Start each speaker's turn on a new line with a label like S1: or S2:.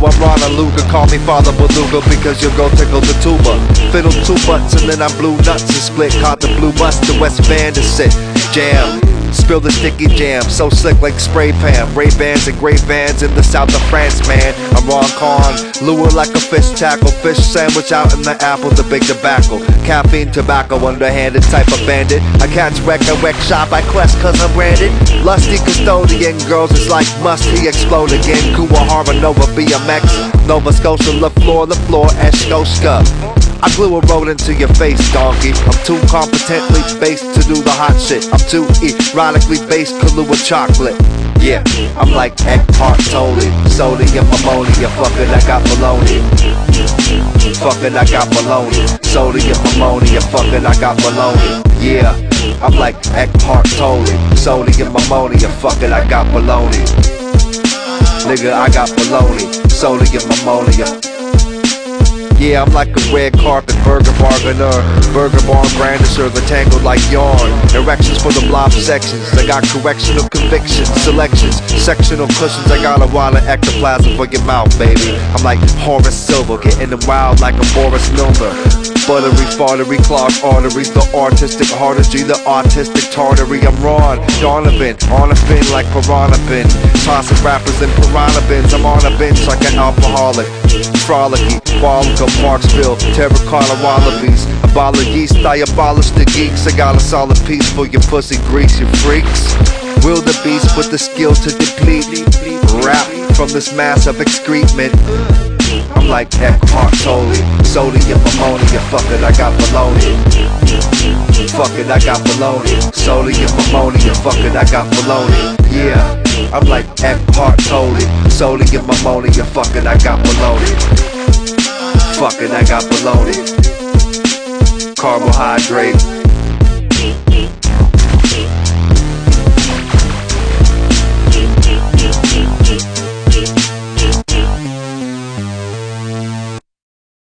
S1: I'm Ronald Luger. Call me Father Beluga because your girl tickled the tuba. Fiddle 2 butts and then I blew nuts and split. Caught the blue bus to West Van to sit. Jam. Spill the sticky jam, so slick like spray pan. Ray-Bans and great vans in the south of France, man. I'm Ron Con, lure like a fish tackle. Fish sandwich out in the apple, the big tobacco. Caffeine, tobacco, underhanded type of bandit. I catch wreck, I wreck shop, I quest cause I'm branded. Lusty custodian, girls is like must he explode again. Kuwa Harbor, Nova, BMX. Nova Scotia, La Floor, Eshkoska. I glue a road into your face, donkey. I'm too competently based to do the hot shit. I'm too erotically based, Kahlua chocolate. Yeah, I'm like Eckhart Tolle. Sodium ammonia, fucking I got baloney. Fucking I got baloney. Sodium ammonia, fucking I got baloney. Yeah, I'm like Eckhart Tolle. Sodium ammonia, fucking I got baloney. Nigga, I got baloney. Sodium ammonia. Yeah, I'm like a red carpet burger bargainer. Burger barn brandisher, the tangled like yarn. Erections for the blob sections. I got correctional convictions, selections, sectional cushions. I got a wall of ectoplasm for your mouth, baby. I'm like Horace Silver, getting them wild like a Boris Milner. Buttery, fartery, clogged arteries. The artistic heartistry, the artistic tartary. I'm Ron Donovan, on a fin like Piranha Bin. Tossing rappers in piranha bins. I'm on a bench like an alcoholic. Frolicky, Bollica, Parksville, terracotta wallabies. A ball of yeast, I abolish the geeks. I got a solid piece for your pussy grease, you freaks. Wildebeest with the skill to deplete. Rap from this mass of excrement. I'm like Eckhart Tolle. Sodium ammonia, fuck it, I got baloney. Fuck it, I got baloney. Sodium ammonia, fuck it, I got baloney. Yeah, I'm like Eckhart Tolle. Sodium ammonia, fuck it, I got baloney. Fuck it, I got baloney. Carbohydrate.